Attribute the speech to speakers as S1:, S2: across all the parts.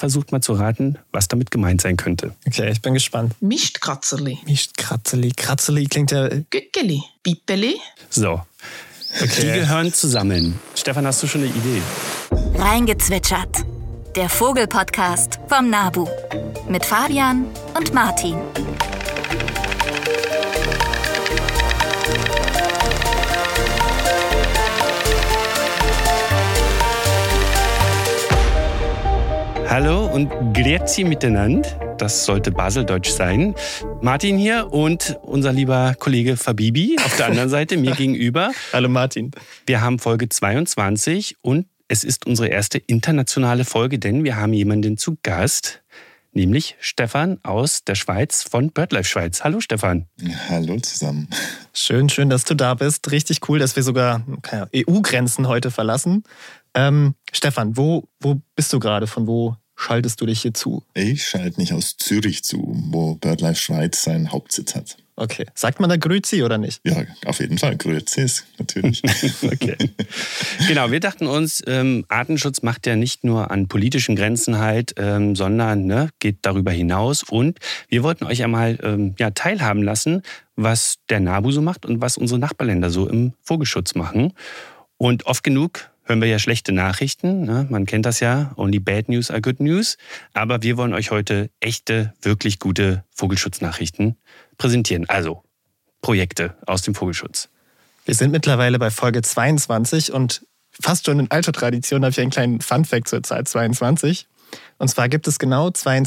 S1: versucht mal zu raten, was damit gemeint sein könnte.
S2: Okay, ich bin gespannt.
S3: Mistkratzerli.
S2: Mistkratzerli. Kratzerli klingt ja...
S3: Gückeli. Pipeli.
S1: So, okay. Die gehören zusammen. Stefan, hast du schon eine Idee?
S4: Reingezwitschert. Der Vogel-Podcast vom NABU. Mit Fabian und Martin.
S1: Hallo und grüezi miteinander. Das sollte Baseldeutsch sein. Martin hier und unser lieber Kollege Fabibi auf der anderen Seite, mir gegenüber.
S2: Hallo Martin.
S1: Wir haben Folge 22 und es ist unsere erste internationale Folge, denn wir haben jemanden zu Gast, nämlich Stefan aus der Schweiz von BirdLife Schweiz. Hallo Stefan.
S5: Hallo zusammen.
S2: Schön, dass du da bist. Richtig cool, dass wir sogar EU-Grenzen heute verlassen. Stefan, wo bist du gerade? Von wo schaltest du dich hier zu?
S5: Ich schalte mich aus Zürich zu, wo BirdLife Schweiz seinen Hauptsitz hat.
S2: Okay. Sagt man da Grüezi oder nicht?
S5: Ja, auf jeden Fall. Grüezi ist natürlich.
S2: Okay.
S1: Genau, wir dachten uns, Artenschutz macht ja nicht nur an politischen Grenzen halt, sondern geht darüber hinaus. Und wir wollten euch einmal teilhaben lassen, was der NABU so macht und was unsere Nachbarländer so im Vogelschutz machen. Und oft genug hören wir ja schlechte Nachrichten. Ne? Man kennt das ja. Only bad news are good news. Aber wir wollen euch heute echte, wirklich gute Vogelschutznachrichten präsentieren. Also Projekte aus dem Vogelschutz.
S2: Wir sind mittlerweile bei Folge 22 und fast schon in alter Tradition habe ich einen kleinen Funfact zur Zahl 22. Und zwar gibt es genau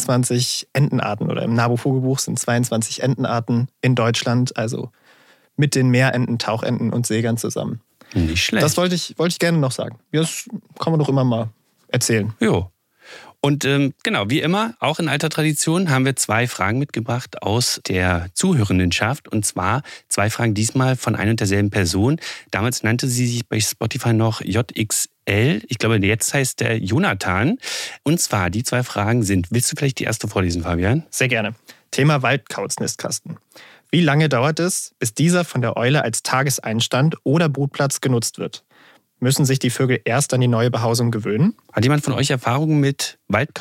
S2: 22 Entenarten oder im NABU-Vogelbuch sind 22 Entenarten in Deutschland, also mit den Meerenten, Tauchenten und Seegern zusammen.
S1: Nicht schlecht.
S2: Das wollte ich gerne noch sagen. Das kann man doch immer mal erzählen.
S1: Jo. Und genau, wie immer, auch in alter Tradition, haben wir 2 Fragen mitgebracht aus der Zuhörendenschaft. Und zwar 2 Fragen diesmal von einer und derselben Person. Damals nannte sie sich bei Spotify noch JXL. Ich glaube, jetzt heißt der Jonathan. Und zwar, die 2 Fragen sind, willst du vielleicht die erste vorlesen, Fabian?
S2: Sehr gerne. Thema Waldkauz-Nistkasten. Wie lange dauert es, bis dieser von der Eule als Tageseinstand oder Brutplatz genutzt wird? Müssen sich die Vögel erst an die neue Behausung gewöhnen?
S1: Hat jemand von euch Erfahrungen mit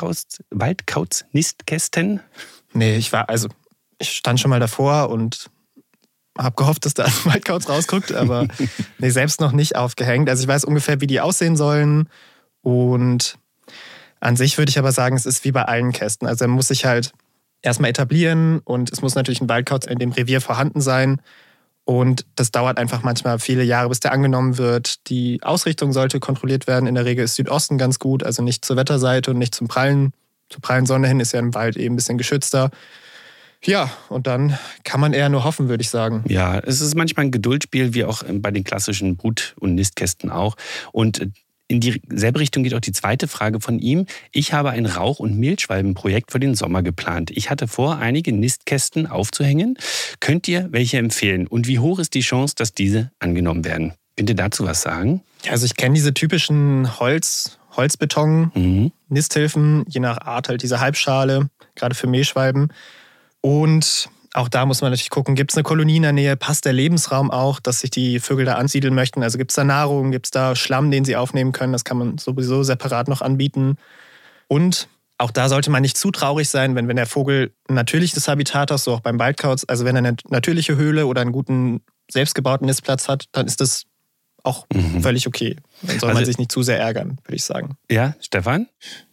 S1: Waldkauz-Nistkästen?
S2: Nee, ich stand schon mal davor und habe gehofft, dass da ein Waldkauz rausguckt, aber nee, selbst noch nicht aufgehängt. Also ich weiß ungefähr, wie die aussehen sollen und an sich würde ich aber sagen, es ist wie bei allen Kästen. Also er muss sich halt erstmal etablieren und es muss natürlich ein Waldkauz in dem Revier vorhanden sein. Und das dauert einfach manchmal viele Jahre, bis der angenommen wird. Die Ausrichtung sollte kontrolliert werden. In der Regel ist Südosten ganz gut, also nicht zur Wetterseite und nicht zur prallen Sonne hin, ist ja im Wald eben ein bisschen geschützter. Ja, und dann kann man eher nur hoffen, würde ich sagen.
S1: Ja, es ist manchmal ein Geduldsspiel, wie auch bei den klassischen Brut- und Nistkästen auch. Und in dieselbe Richtung geht auch die zweite Frage von ihm. Ich habe ein Rauch- und Mehlschwalbenprojekt für den Sommer geplant. Ich hatte vor, einige Nistkästen aufzuhängen. Könnt ihr welche empfehlen? Und wie hoch ist die Chance, dass diese angenommen werden? Könnt ihr dazu was sagen?
S2: Ja, also ich kenne diese typischen Holzbeton-Nisthilfen, je nach Art halt diese Halbschale, gerade für Mehlschwalben. Und auch da muss man natürlich gucken, gibt es eine Kolonie in der Nähe, passt der Lebensraum auch, dass sich die Vögel da ansiedeln möchten? Also gibt es da Nahrung, gibt es da Schlamm, den sie aufnehmen können? Das kann man sowieso separat noch anbieten. Und auch da sollte man nicht zu traurig sein, wenn der Vogel ein natürliches Habitat hat, so auch beim Waldkauz. Also wenn er eine natürliche Höhle oder einen guten, selbstgebauten Nistplatz hat, dann ist das auch völlig okay. Dann soll man sich nicht zu sehr ärgern, würde ich sagen.
S1: Ja, Stefan?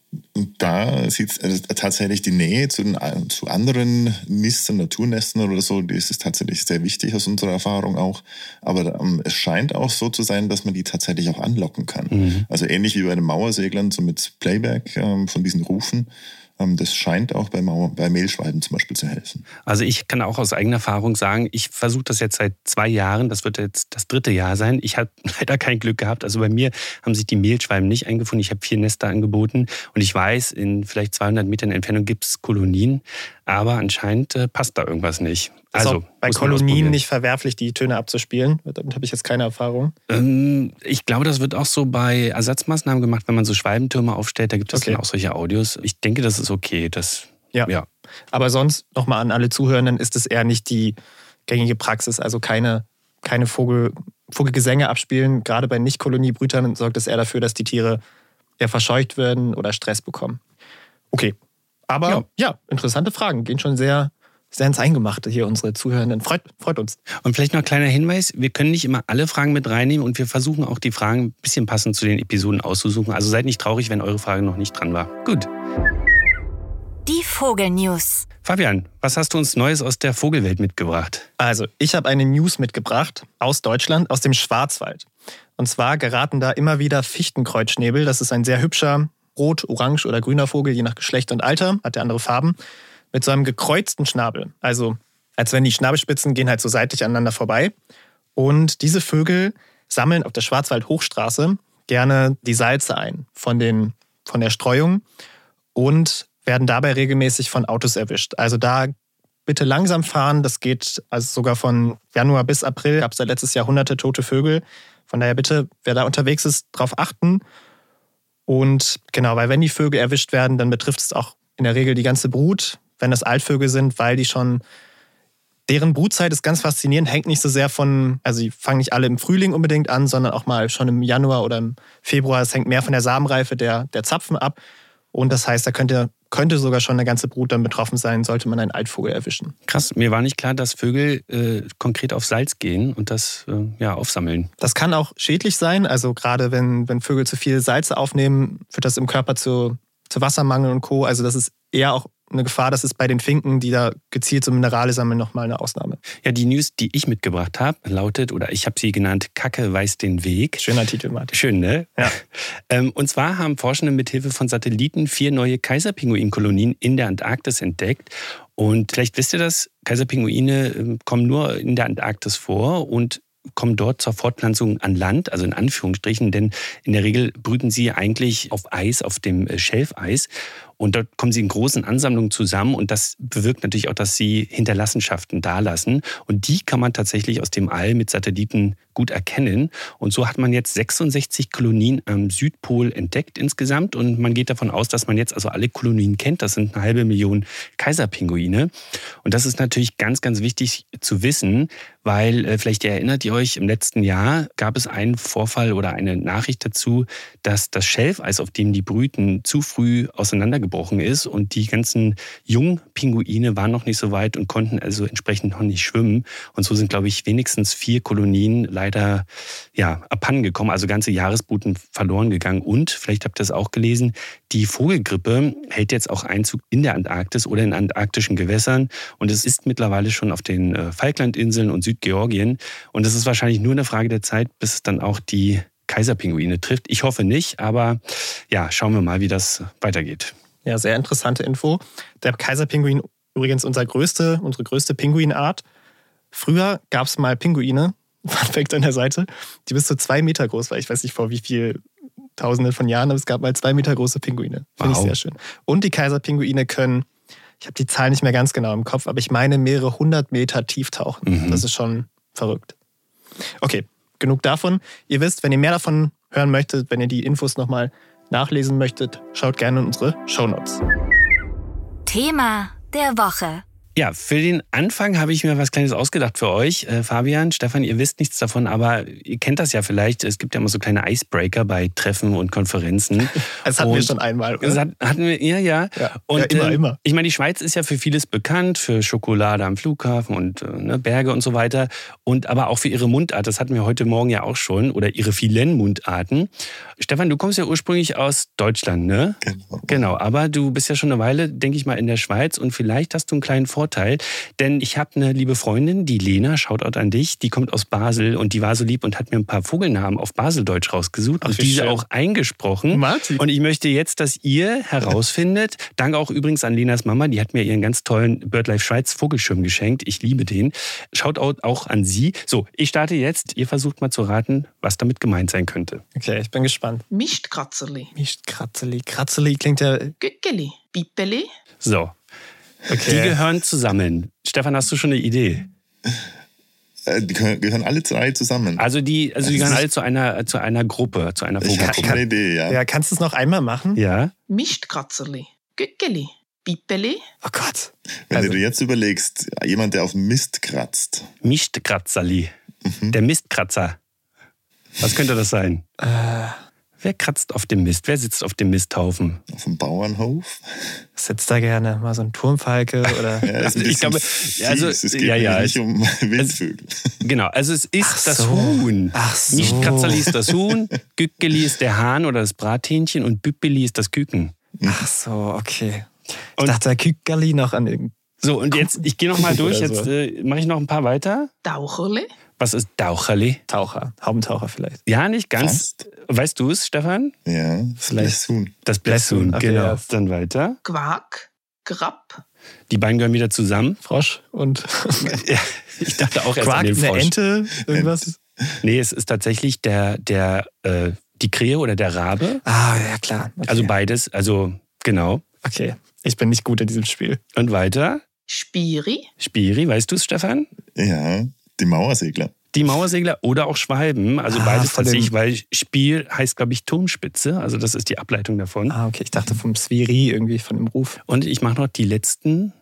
S5: Da sieht tatsächlich die Nähe zu anderen Nistern, Naturnestern oder so, das ist tatsächlich sehr wichtig aus unserer Erfahrung auch. Aber es scheint auch so zu sein, dass man die tatsächlich auch anlocken kann. Also ähnlich wie bei den Mauerseglern, so mit Playback von diesen Rufen. Das scheint auch bei Mehlschwalben zum Beispiel zu helfen.
S1: Also ich kann auch aus eigener Erfahrung sagen, ich versuche das jetzt seit 2 Jahren, das wird jetzt das 3. Jahr sein. Ich habe leider kein Glück gehabt. Also bei mir haben sich die Mehlschwalben nicht eingefunden. Ich habe 4 Nester angeboten und ich weiß, in vielleicht 200 Metern Entfernung gibt es Kolonien, aber anscheinend passt da irgendwas nicht. Also
S2: bei Kolonien nicht verwerflich, die Töne abzuspielen. Damit habe ich jetzt keine Erfahrung.
S1: Ich glaube, das wird auch so bei Ersatzmaßnahmen gemacht, wenn man so Schwalbentürme aufstellt. Da gibt es dann auch solche Audios. Ich denke, das ist okay. Ja.
S2: Aber sonst nochmal an alle Zuhörenden, ist es eher nicht die gängige Praxis. Also keine Vogelgesänge abspielen. Gerade bei Nicht-Koloniebrütern sorgt es eher dafür, dass die Tiere eher verscheucht werden oder Stress bekommen. Okay. Aber ja, interessante Fragen. Gehen schon sehr, sehr ins Eingemachte hier, unsere Zuhörenden. Freut uns.
S1: Und vielleicht noch ein kleiner Hinweis, wir können nicht immer alle Fragen mit reinnehmen und wir versuchen auch die Fragen ein bisschen passend zu den Episoden auszusuchen. Also seid nicht traurig, wenn eure Frage noch nicht dran war. Gut.
S4: Die Vogelnews.
S1: Fabian, was hast du uns Neues aus der Vogelwelt mitgebracht?
S2: Also, ich habe eine News mitgebracht aus Deutschland, aus dem Schwarzwald. Und zwar geraten da immer wieder Fichtenkreuzschnäbel. Das ist ein sehr hübscher rot, orange oder grüner Vogel, je nach Geschlecht und Alter, hat der andere Farben, mit so einem gekreuzten Schnabel. Also, als wenn die Schnabelspitzen gehen halt so seitlich aneinander vorbei. Und diese Vögel sammeln auf der Schwarzwald-Hochstraße gerne die Salze ein von der Streuung und werden dabei regelmäßig von Autos erwischt. Also da bitte langsam fahren. Das geht also sogar von Januar bis April. Gab es da letztes Jahr hunderte tote Vögel. Von daher bitte, wer da unterwegs ist, darauf achten. Und genau, weil wenn die Vögel erwischt werden, dann betrifft es auch in der Regel die ganze Brut, wenn das Altvögel sind, weil die schon, deren Brutzeit ist ganz faszinierend, hängt nicht so sehr also die fangen nicht alle im Frühling unbedingt an, sondern auch mal schon im Januar oder im Februar. Es hängt mehr von der Samenreife der Zapfen ab. Und das heißt, da könnte sogar schon eine ganze Brut dann betroffen sein, sollte man einen Altvogel erwischen.
S1: Krass, mir war nicht klar, dass Vögel konkret auf Salz gehen und das aufsammeln.
S2: Das kann auch schädlich sein. Also gerade wenn Vögel zu viel Salze aufnehmen, führt das im Körper zu Wassermangel und Co. Also das ist eher auch eine Gefahr, das ist bei den Finken, die da gezielt so Minerale sammeln, nochmal eine Ausnahme.
S1: Ja, die News, die ich mitgebracht habe, lautet, oder ich habe sie genannt, Kacke weiß den Weg.
S2: Schöner Titel, Martin.
S1: Schön, ne?
S2: Ja.
S1: Und zwar haben Forschende mithilfe von Satelliten 4 neue Kaiserpinguinkolonien in der Antarktis entdeckt. Und vielleicht wisst ihr das, Kaiserpinguine kommen nur in der Antarktis vor und kommen dort zur Fortpflanzung an Land, also in Anführungsstrichen, denn in der Regel brüten sie eigentlich auf Eis, auf dem Schelfeis. Und dort kommen sie in großen Ansammlungen zusammen und das bewirkt natürlich auch, dass sie Hinterlassenschaften dalassen. Und die kann man tatsächlich aus dem All mit Satelliten gut erkennen. Und so hat man jetzt 66 Kolonien am Südpol entdeckt insgesamt. Und man geht davon aus, dass man jetzt also alle Kolonien kennt. Das sind 500.000 Kaiserpinguine. Und das ist natürlich ganz, ganz wichtig zu wissen, weil vielleicht erinnert ihr euch, im letzten Jahr gab es einen Vorfall oder eine Nachricht dazu, dass das Schelfeis, auf dem die brüten, zu früh auseinandergebrochen ist und die ganzen Jungpinguine waren noch nicht so weit und konnten also entsprechend noch nicht schwimmen. Und so sind, glaube ich, wenigstens 4 Kolonien leider abhanden gekommen, also ganze Jahresbruten verloren gegangen. Und, vielleicht habt ihr es auch gelesen, die Vogelgrippe hält jetzt auch Einzug in der Antarktis oder in antarktischen Gewässern. Und es ist mittlerweile schon auf den Falklandinseln und Südgeorgien. Und es ist wahrscheinlich nur eine Frage der Zeit, bis es dann auch die Kaiserpinguine trifft. Ich hoffe nicht, aber ja, schauen wir mal, wie das weitergeht.
S2: Ja, sehr interessante Info. Der Kaiserpinguin, übrigens unsere größte Pinguinart. Früher gab es mal Pinguine, Fun Fact an der Seite, die bis zu 2 Meter groß waren. Ich weiß nicht vor wie viel Tausende von Jahren, aber es gab mal 2 Meter große Pinguine. Finde ich sehr schön. Und die Kaiserpinguine können, ich habe die Zahl nicht mehr ganz genau im Kopf, aber ich meine mehrere 100 Meter tief tauchen. Das ist schon verrückt. Okay, genug davon. Ihr wisst, wenn ihr mehr davon hören möchtet, wenn ihr die Infos nochmal nachlesen möchtet, schaut gerne in unsere Shownotes.
S4: Thema der Woche.
S1: Ja, für den Anfang habe ich mir was Kleines ausgedacht für euch. Fabian, Stefan, ihr wisst nichts davon, aber ihr kennt das ja vielleicht. Es gibt ja immer so kleine Icebreaker bei Treffen und Konferenzen.
S2: Das hatten wir schon einmal, oder?
S1: Das hatten wir, ja. Und
S2: immer.
S1: Ich meine, die Schweiz ist ja für vieles bekannt, für Schokolade am Flughafen und Berge und so weiter. Und aber auch für ihre Mundart, das hatten wir heute Morgen ja auch schon, oder ihre vielen Mundarten. Stefan, du kommst ja ursprünglich aus Deutschland, ne? Genau, aber du bist ja schon eine Weile, denke ich mal, in der Schweiz und vielleicht hast du einen kleinen Vorteil, denn ich habe eine liebe Freundin, die Lena, Shoutout an dich, die kommt aus Basel und die war so lieb und hat mir ein paar Vogelnamen auf Baseldeutsch rausgesucht und diese auch eingesprochen.
S2: Martin.
S1: Und ich möchte jetzt, dass ihr herausfindet, danke auch übrigens an Lenas Mama, die hat mir ihren ganz tollen BirdLife Schweiz Vogelschirm geschenkt, ich liebe den. Shoutout auch an sie. So, ich starte jetzt, ihr versucht mal zu raten, was damit gemeint sein könnte.
S2: Okay, ich bin gespannt.
S3: Mistkratzerli,
S2: Kratzeli klingt ja...
S3: Gückeli, Pipeli,
S1: So.
S2: Okay.
S1: Die gehören zusammen. Stefan, hast du schon eine Idee?
S5: Die gehören alle 3 zusammen.
S1: Also die gehören alle zu einer Gruppe, zu einer
S5: Ich habe
S1: Vogelgruppe.
S5: keine Idee, ja.
S2: Ja, kannst du es noch einmal machen?
S1: Ja.
S3: Mistkratzerli, Gückeli, Pipeli,
S2: Oh Gott.
S5: Wenn du dir jetzt überlegst, jemand, der auf Mist kratzt.
S1: Mistkratzerli. Der Mistkratzer. Was könnte das sein? Wer kratzt auf dem Mist? Wer sitzt auf dem Misthaufen?
S5: Auf dem Bauernhof.
S2: Sitzt da gerne mal so ein Turmfalke oder.
S5: Ja, ist ein
S1: Ich glaube,
S5: fies.
S1: also,
S5: Es geht
S1: ja,
S5: nicht um Wildvögel.
S1: Genau, also es ist
S2: Ach
S1: das
S2: so.
S1: Huhn.
S2: Ach so.
S1: Nicht Kratzerli ist das Huhn, Gückeli ist der Hahn oder das Brathähnchen und Büppeli ist das Küken.
S2: Ach so, okay. Ich
S1: Und-
S2: dachte, da Kückerli noch an irgendeinem.
S1: So, und jetzt, ich gehe noch mal durch,
S2: Oder
S1: jetzt
S2: so.
S1: mache ich noch ein paar weiter.
S3: Taucherle,
S1: Was ist Daucherli?
S2: Taucher, Haubentaucher vielleicht.
S1: Ja, nicht ganz.
S5: Fast.
S1: Weißt du es, Stefan?
S5: Ja,
S2: Vielleicht.
S5: Huhn.
S1: Das Blässhuhn,
S2: Blässhuhn, okay,
S1: genau.
S2: ja.
S1: Dann weiter.
S3: Quak, Grapp,
S1: Die beiden gehören wieder zusammen.
S2: Frosch und
S1: Ja, ich dachte auch erst an
S2: Quark,
S1: den
S2: eine
S1: Frosch.
S2: Ente, irgendwas.
S1: Nee, es ist tatsächlich die Krähe oder der Rabe.
S2: Ah, ja klar. Okay.
S1: Also beides, also genau.
S2: Okay, ich bin nicht gut in diesem Spiel.
S1: Und weiter.
S3: Spiri,
S1: Spiri, weißt du es, Stefan?
S5: Ja, die Mauersegler.
S1: Die Mauersegler oder auch Schwalben, also
S2: Ah,
S1: beides
S2: von
S1: tatsächlich,
S2: dem-
S1: weil Spiel heißt, glaube ich, Turmspitze, also das ist die Ableitung davon.
S2: Ah, okay, ich dachte vom Sviri irgendwie, von dem Ruf.
S1: Und ich mache noch den letzten,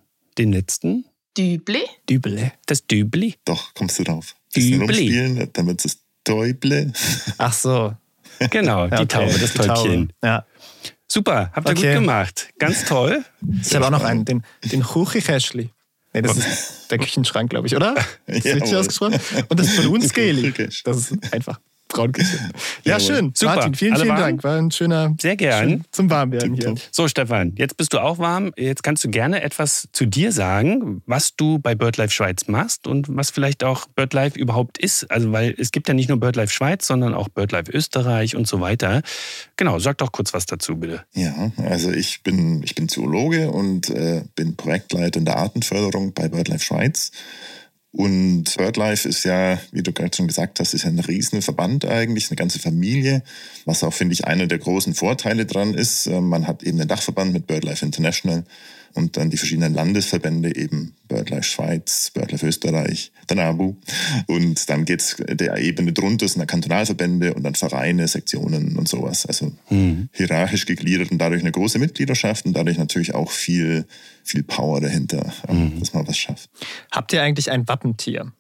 S3: Düble,
S2: Dübele.
S1: das Dübli.
S5: Doch, kommst du drauf. Bisschen
S1: Übli.
S5: rumspielen, dann wird es Däuble.
S2: Ach so.
S1: Genau,
S2: Ja,
S1: die
S2: okay,
S1: Taube, das
S2: die Taube.
S1: Täubchen.
S2: Ja.
S1: Super, habt ihr
S2: Okay.
S1: gut gemacht. Ganz toll.
S2: Ich habe auch noch einen, den Chuchikäschli. Nee, das ist der Küchenschrank, glaube ich, oder? Ist richtig
S5: Jawohl.
S2: ausgesprochen? Und das Brunskeli.
S5: Chuchikäschli.
S2: Das ist einfach Braunküche. Ja,
S5: Jawohl.
S2: schön.
S1: Super.
S2: Martin, vielen,
S1: Alle
S2: vielen
S1: warm?
S2: Dank. War ein schöner.
S1: Sehr gern.
S2: Schön zum Warmwerden hier.
S5: Tipptopp.
S1: So, Stefan, jetzt bist du auch warm. Jetzt kannst du gerne etwas zu dir sagen, was du bei BirdLife Schweiz machst und was vielleicht auch BirdLife überhaupt ist. Also, weil es gibt ja nicht nur BirdLife Schweiz, sondern auch BirdLife Österreich und so weiter. Genau, sag doch kurz was dazu, bitte.
S5: Ja, also ich bin Zoologe und bin Projektleiter in der Artenförderung bei BirdLife Schweiz. Und BirdLife ist ja, wie du gerade schon gesagt hast, ist ja ein riesen Verband eigentlich, eine ganze Familie, was auch, finde ich, einer der großen Vorteile dran ist. Man hat eben den Dachverband mit BirdLife International und dann die verschiedenen Landesverbände, eben BirdLife Schweiz, BirdLife Österreich, der NABU. Und dann geht es der Ebene drunter, sind dann Kantonalverbände und dann Vereine, Sektionen und sowas. Also hierarchisch gegliedert und dadurch eine große Mitgliedschaft und dadurch natürlich auch viel Power dahinter, dass man was schafft.
S2: Habt ihr eigentlich ein Wappentier?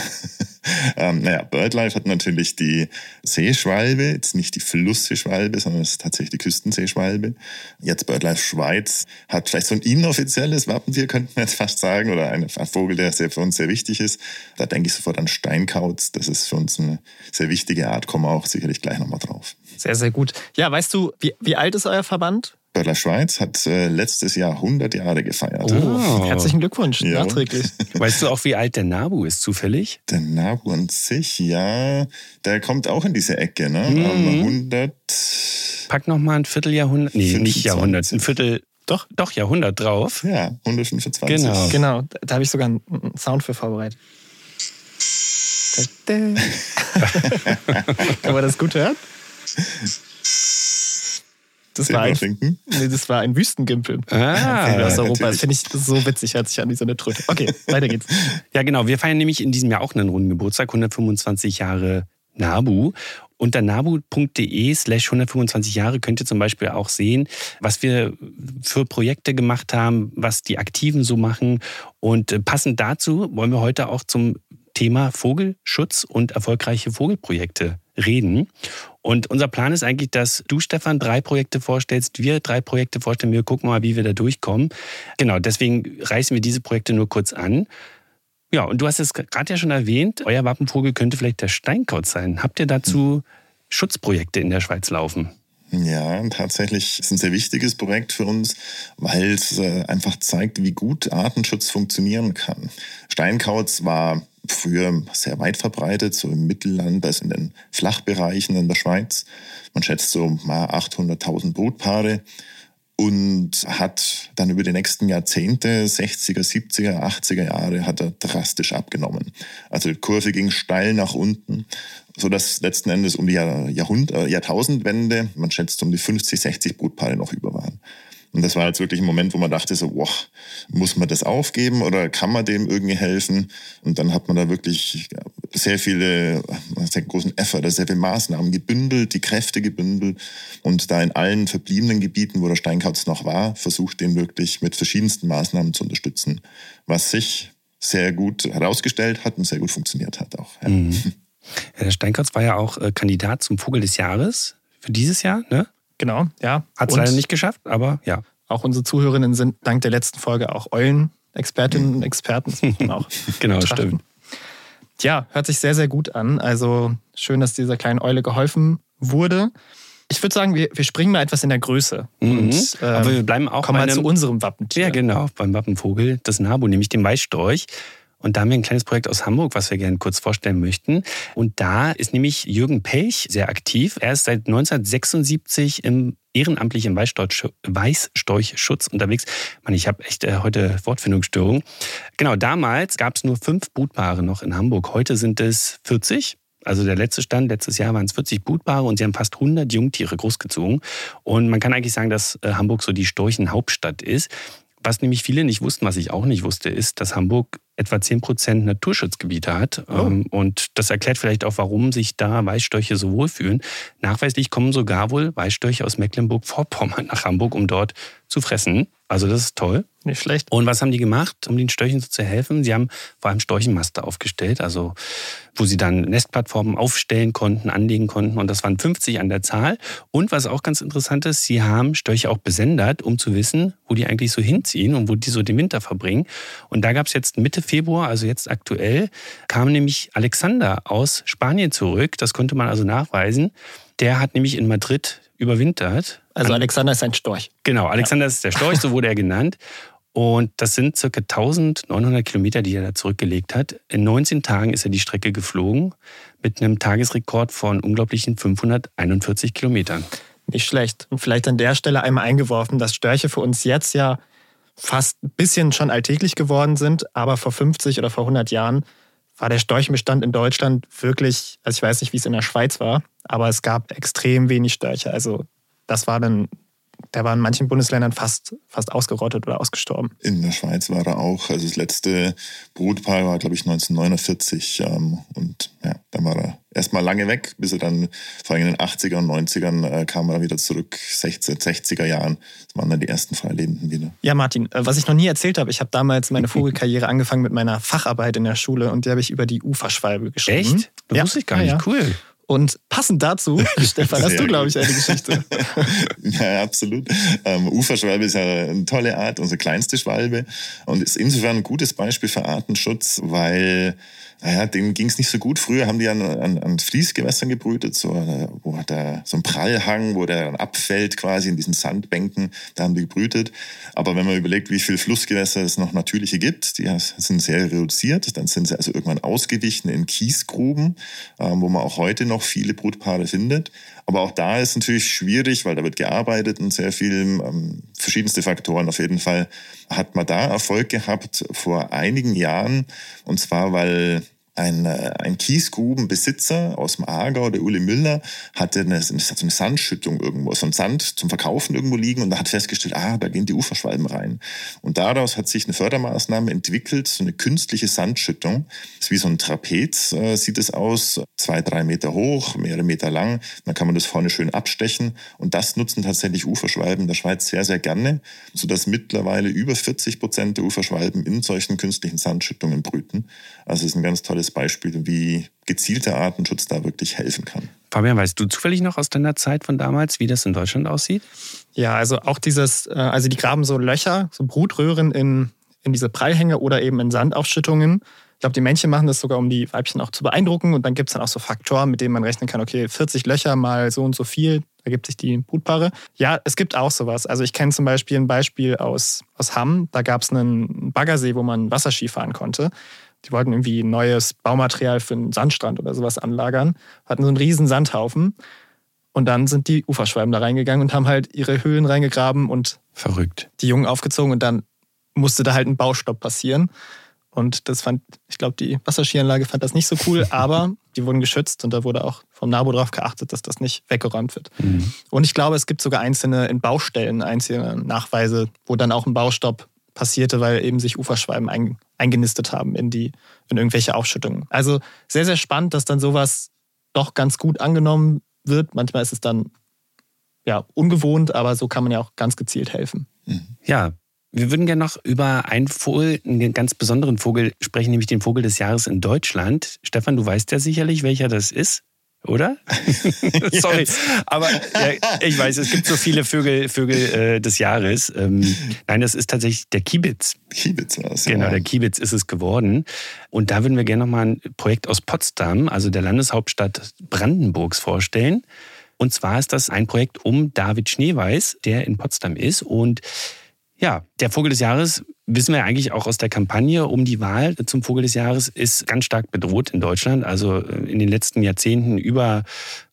S5: BirdLife hat natürlich die Seeschwalbe, jetzt nicht die Flussseeschwalbe, sondern es ist tatsächlich die Küstenseeschwalbe. Jetzt BirdLife Schweiz hat vielleicht so ein inoffizielles Wappentier, könnten wir jetzt fast sagen, oder ein Vogel, der für uns sehr wichtig ist. Da denke ich sofort an Steinkauz. Das ist für uns eine sehr wichtige Art, kommen wir auch sicherlich gleich nochmal drauf.
S2: Sehr, sehr gut. Ja, weißt du, wie alt ist euer Verband?
S5: BirdLife Schweiz hat letztes Jahr 100 Jahre gefeiert.
S1: Oh.
S2: Herzlichen Glückwunsch,
S5: Ja.
S2: nachträglich.
S1: Weißt du auch, wie alt der NABU ist, zufällig?
S5: Der NABU an sich, ja, der kommt auch in diese Ecke, ne?
S1: Mhm.
S5: Aber 100...
S1: Pack noch mal ein Vierteljahrhundert, nee,
S5: 25.
S1: nicht Jahrhundert, ein Viertel,
S2: Doch.
S1: Jahrhundert drauf.
S5: Ja, 125.
S1: Genau.
S2: Genau, da habe ich sogar einen Sound für vorbereitet. Kann man das gut hören? Das war, das war ein Wüstengimpel. aus Europa.
S5: natürlich.
S2: Das finde ich so witzig, hört sich an wie so eine Tröte. Okay, weiter geht's.
S1: Ja, genau. Wir feiern nämlich in diesem Jahr auch einen runden Geburtstag, 125 Jahre NABU. Unter nabu.de/125 Jahre könnt ihr zum Beispiel auch sehen, was wir für Projekte gemacht haben, was die Aktiven so machen. Und passend dazu wollen wir heute auch zum Thema Vogelschutz und erfolgreiche Vogelprojekte reden. Und unser Plan ist eigentlich, dass du, Stefan, 3 Projekte vorstellst, wir 3 Projekte vorstellen, wir gucken mal, wie wir da durchkommen. Genau, deswegen reißen wir diese Projekte nur kurz an. Ja, und du hast es gerade ja schon erwähnt, euer Wappenvogel könnte vielleicht der Steinkauz sein. Habt ihr dazu Schutzprojekte in der Schweiz laufen?
S5: Ja, tatsächlich ist ein sehr wichtiges Projekt für uns, weil es einfach zeigt, wie gut Artenschutz funktionieren kann. Steinkauz war früher sehr weit verbreitet, so im Mittelland, also in den Flachbereichen in der Schweiz. Man schätzt so mal 800.000 Brutpaare und hat dann über die nächsten Jahrzehnte, 60er, 70er, 80er Jahre, hat er drastisch abgenommen. Also die Kurve ging steil nach unten, sodass letzten Endes um die Jahrtausendwende, man schätzt um die 50, 60 Brutpaare noch über waren. Und das war jetzt wirklich ein Moment, wo man dachte so, boah, muss man das aufgeben oder kann man dem irgendwie helfen? Und dann hat man da wirklich sehr großen Effort, sehr viele Maßnahmen gebündelt, die Kräfte gebündelt und da in allen verbliebenen Gebieten, wo der Steinkauz noch war, versucht, den wirklich mit verschiedensten Maßnahmen zu unterstützen, was sich sehr gut herausgestellt hat und sehr gut funktioniert hat auch. Ja.
S1: Ja, der Steinkauz war ja auch Kandidat zum Vogel des Jahres für dieses Jahr, ne?
S2: Genau, ja.
S1: Hat es leider nicht geschafft, aber ja.
S2: Auch unsere Zuhörerinnen sind dank der letzten Folge auch Eulen-Expertinnen und Experten. Das muss man auch
S1: genau,
S2: betrachten.
S1: stimmt.
S2: Ja, hört sich sehr, sehr gut an. Also schön, dass dieser kleinen Eule geholfen wurde. Ich würde sagen, wir springen mal etwas in der Größe. Und,
S1: aber wir bleiben auch
S2: kommen mal zu unserem Wappentier.
S1: Ja, genau, beim Wappenvogel, das Nabu, nämlich dem Weißstorch. Und da haben wir ein kleines Projekt aus Hamburg, was wir gerne kurz vorstellen möchten. Und da ist nämlich Jürgen Pelch sehr aktiv. Er ist seit 1976 ehrenamtlich im Weißstorchschutz unterwegs. Mann, ich habe echt heute Wortfindungsstörung. Genau, damals gab es nur 5 Brutpaare noch in Hamburg. Heute sind es 40. Also der letzte Stand, letztes Jahr waren es 40 Brutpaare und sie haben fast 100 Jungtiere großgezogen. Und man kann eigentlich sagen, dass Hamburg so die Storchenhauptstadt ist. Was nämlich viele nicht wussten, was ich auch nicht wusste, ist, dass Hamburg etwa 10% Naturschutzgebiete hat. Oh. Und das erklärt vielleicht auch, warum sich da Weißstörche so wohlfühlen. Nachweislich kommen sogar wohl Weißstörche aus Mecklenburg-Vorpommern nach Hamburg, um dort zu fressen. Also das ist toll.
S2: Nicht schlecht.
S1: Und was haben die gemacht, um den Störchen so zu helfen? Sie haben vor allem Storchenmaste aufgestellt, also wo sie dann Nestplattformen aufstellen konnten, anlegen konnten. Und das waren 50 an der Zahl. Und was auch ganz interessant ist, sie haben Störche auch besendet, um zu wissen, wo die eigentlich so hinziehen und wo die so den Winter verbringen. Und da gab es jetzt Mitte Februar, also jetzt aktuell, kam nämlich Alexander aus Spanien zurück. Das konnte man also nachweisen. Der hat nämlich in Madrid überwintert.
S2: Also Alexander ist ein Storch.
S1: Genau, Alexander ist der Storch, so wurde er genannt. Und das sind ca. 1900 Kilometer, die er da zurückgelegt hat. In 19 Tagen ist er die Strecke geflogen mit einem Tagesrekord von unglaublichen 541 Kilometern.
S2: Nicht schlecht. Und vielleicht an der Stelle einmal eingeworfen, dass Störche für uns jetzt ja fast ein bisschen schon alltäglich geworden sind. Aber vor 50 oder vor 100 Jahren war der Storchenbestand in Deutschland wirklich, also ich weiß nicht, wie es in der Schweiz war, aber es gab extrem wenig Störche. Also der war in manchen Bundesländern fast ausgerottet oder ausgestorben.
S5: In der Schweiz war er auch. Also das letzte Brutpaar war, glaube ich, 1949. Und ja, dann war er erstmal lange weg, bis er dann vor allem in den 80er und 90ern kam er wieder zurück, 60er Jahren. Das waren dann die ersten Freilebenden wieder.
S2: Ja, Martin, was ich noch nie erzählt habe, ich habe damals meine Vogelkarriere angefangen mit meiner Facharbeit in der Schule und die habe ich über die Uferschwalbe geschrieben.
S1: Echt? Das wusste ich gar nicht. Cool.
S2: Und passend dazu, Stefan, hast du, glaube ich, eine Geschichte.
S5: Ja, absolut. Uferschwalbe ist ja eine tolle Art, unsere kleinste Schwalbe. Und ist insofern ein gutes Beispiel für Artenschutz, weil denen ging es nicht so gut. Früher haben die an Fließgewässern gebrütet, wo hat der so ein Prallhang, wo der dann abfällt quasi in diesen Sandbänken, da haben die gebrütet. Aber wenn man überlegt, wie viele Flussgewässer es noch natürliche gibt, die sind sehr reduziert. Dann sind sie also irgendwann ausgewichen in Kiesgruben, wo man auch heute noch viele Brutpaare findet. Aber auch da ist es natürlich schwierig, weil da wird gearbeitet und sehr viel, verschiedenste Faktoren. Auf jeden Fall hat man da Erfolg gehabt vor einigen Jahren. Und zwar, weil ein Kiesgrubenbesitzer aus dem Aargau, der Uli Müller, hatte eine Sandschüttung irgendwo, so ein Sand zum Verkaufen irgendwo liegen und hat festgestellt, da gehen die Uferschwalben rein. Und daraus hat sich eine Fördermaßnahme entwickelt, so eine künstliche Sandschüttung. Das ist wie so ein Trapez, sieht es aus, 2-3 Meter hoch, mehrere Meter lang. Dann kann man das vorne schön abstechen und das nutzen tatsächlich Uferschwalben in der Schweiz sehr, sehr gerne, sodass mittlerweile über 40% der Uferschwalben in solchen künstlichen Sandschüttungen brüten. Also es ist ein ganz tolles Beispiel, wie gezielter Artenschutz da wirklich helfen kann.
S1: Fabian, weißt du zufällig noch aus deiner Zeit von damals, wie das in Deutschland aussieht?
S2: Ja, also auch also die graben so Löcher, so Brutröhren in diese Prallhänge oder eben in Sandaufschüttungen. Ich glaube, die Männchen machen das sogar, um die Weibchen auch zu beeindrucken. Und dann gibt es dann auch so Faktoren, mit denen man rechnen kann, okay, 40 Löcher mal so und so viel, ergibt sich die Brutpaare. Ja, es gibt auch sowas. Also ich kenne zum Beispiel ein Beispiel aus Hamm. Da gab es einen Baggersee, wo man Wasserski fahren konnte. Die wollten irgendwie neues Baumaterial für einen Sandstrand oder sowas anlagern, hatten so einen riesen Sandhaufen und dann sind die Uferschwalben da reingegangen und haben halt ihre Höhlen reingegraben und
S1: verrückt
S2: die Jungen aufgezogen und dann musste da halt ein Baustopp passieren und ich glaube, die Wasserskianlage fand das nicht so cool, aber die wurden geschützt und da wurde auch vom NABU darauf geachtet, dass das nicht weggeräumt wird. Mhm. Und ich glaube, es gibt sogar einzelne Nachweise, wo dann auch ein Baustopp passierte, weil eben sich Uferschwalben eingenistet haben in irgendwelche Aufschüttungen. Also sehr, sehr spannend, dass dann sowas doch ganz gut angenommen wird. Manchmal ist es dann ungewohnt, aber so kann man ja auch ganz gezielt helfen.
S1: Ja, wir würden gerne noch über einen ganz besonderen Vogel sprechen, nämlich den Vogel des Jahres in Deutschland. Stefan, du weißt ja sicherlich, welcher das ist. Oder? Sorry, aber ich weiß, es gibt so viele Vögel des Jahres. Nein, das ist tatsächlich der Kiebitz.
S5: Kiebitz war es.
S1: Genau, der Kiebitz ist es geworden. Und da würden wir gerne nochmal ein Projekt aus Potsdam, also der Landeshauptstadt Brandenburgs, vorstellen. Und zwar ist das ein Projekt um David Schneeweiß, der in Potsdam ist. Und ja, der Vogel des Jahres, wissen wir eigentlich auch aus der Kampagne um die Wahl zum Vogel des Jahres, ist ganz stark bedroht in Deutschland. Also in den letzten Jahrzehnten über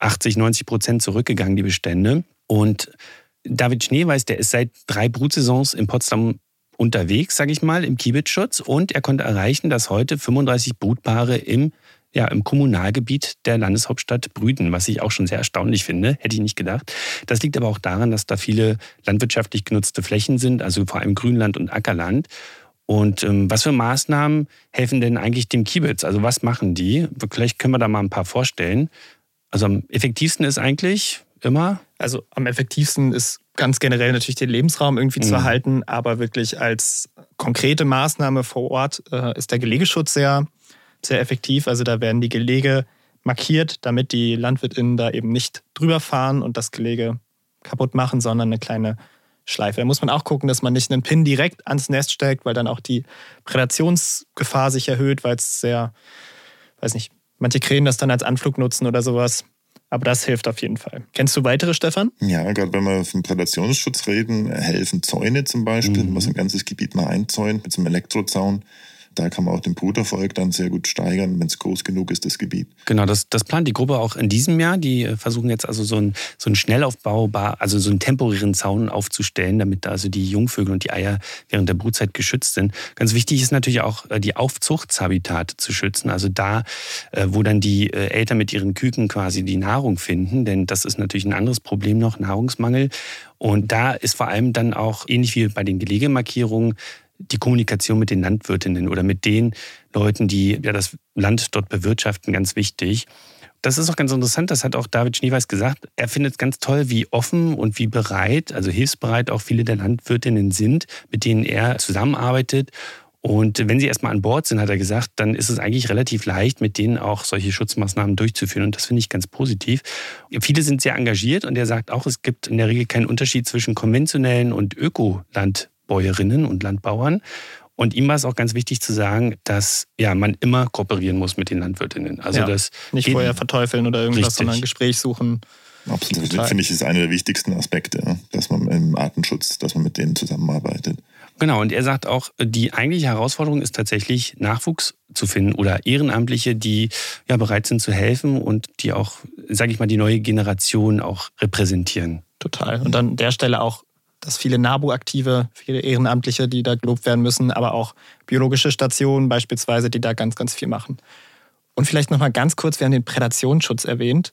S1: 80-90% zurückgegangen, die Bestände. Und David Schneeweiß, der ist seit 3 Brutsaisons in Potsdam unterwegs, sage ich mal, im Kiebitzschutz. Und er konnte erreichen, dass heute 35 Brutpaare im Kommunalgebiet der Landeshauptstadt brüten, was ich auch schon sehr erstaunlich finde, hätte ich nicht gedacht. Das liegt aber auch daran, dass da viele landwirtschaftlich genutzte Flächen sind, also vor allem Grünland und Ackerland. Und was für Maßnahmen helfen denn eigentlich dem Kiebitz? Also was machen die? Vielleicht können wir da mal ein paar vorstellen. Also am effektivsten ist eigentlich immer...
S2: Also am effektivsten ist ganz generell natürlich den Lebensraum irgendwie zu erhalten, aber wirklich als konkrete Maßnahme vor Ort ist der Gelegeschutz sehr effektiv. Also da werden die Gelege markiert, damit die LandwirtInnen da eben nicht drüber fahren und das Gelege kaputt machen, sondern eine kleine Schleife. Da muss man auch gucken, dass man nicht einen Pin direkt ans Nest steckt, weil dann auch die Prädationsgefahr sich erhöht, weil es sehr, weiß nicht, manche Krähen das dann als Anflug nutzen oder sowas. Aber das hilft auf jeden Fall. Kennst du weitere, Stefan?
S5: Ja, gerade wenn wir vom Prädationsschutz reden, helfen Zäune zum Beispiel, wenn man so ein ganzes Gebiet mal einzäunt mit so einem Elektrozaun. Da kann man auch den Bruterfolg dann sehr gut steigern, wenn es groß genug ist, das Gebiet.
S1: Genau, das plant die Gruppe auch in diesem Jahr. Die versuchen jetzt also so einen Schnellaufbau, also so einen temporären Zaun aufzustellen, damit da also die Jungvögel und die Eier während der Brutzeit geschützt sind. Ganz wichtig ist natürlich auch, die Aufzuchtshabitate zu schützen. Also da, wo dann die Eltern mit ihren Küken quasi die Nahrung finden. Denn das ist natürlich ein anderes Problem noch, Nahrungsmangel. Und da ist vor allem dann auch, ähnlich wie bei den Gelegemarkierungen, die Kommunikation mit den Landwirtinnen oder mit den Leuten, die das Land dort bewirtschaften, ganz wichtig. Das ist auch ganz interessant, das hat auch David Schneeweiß gesagt. Er findet es ganz toll, wie offen und wie bereit, also hilfsbereit auch viele der Landwirtinnen sind, mit denen er zusammenarbeitet. Und wenn sie erstmal an Bord sind, hat er gesagt, dann ist es eigentlich relativ leicht, mit denen auch solche Schutzmaßnahmen durchzuführen. Und das finde ich ganz positiv. Viele sind sehr engagiert und er sagt auch, es gibt in der Regel keinen Unterschied zwischen konventionellen und Ökolandbäuerinnen und Landbauern. Und ihm war es auch ganz wichtig zu sagen, dass man immer kooperieren muss mit den Landwirtinnen. Also das
S2: nicht vorher verteufeln oder irgendwas,
S1: richtig,
S2: sondern ein Gespräch suchen.
S5: Absolut. Das finde ich ist einer der wichtigsten Aspekte, dass man im Artenschutz, dass man mit denen zusammenarbeitet.
S1: Genau, und er sagt auch, die eigentliche Herausforderung ist tatsächlich, Nachwuchs zu finden oder Ehrenamtliche, die bereit sind zu helfen und die auch, sage ich mal, die neue Generation auch repräsentieren.
S2: Total. Und an der Stelle auch, dass viele NABU-Aktive, viele Ehrenamtliche, die da gelobt werden müssen, aber auch biologische Stationen beispielsweise, die da ganz, ganz viel machen. Und vielleicht nochmal ganz kurz, wir haben den Prädationsschutz erwähnt.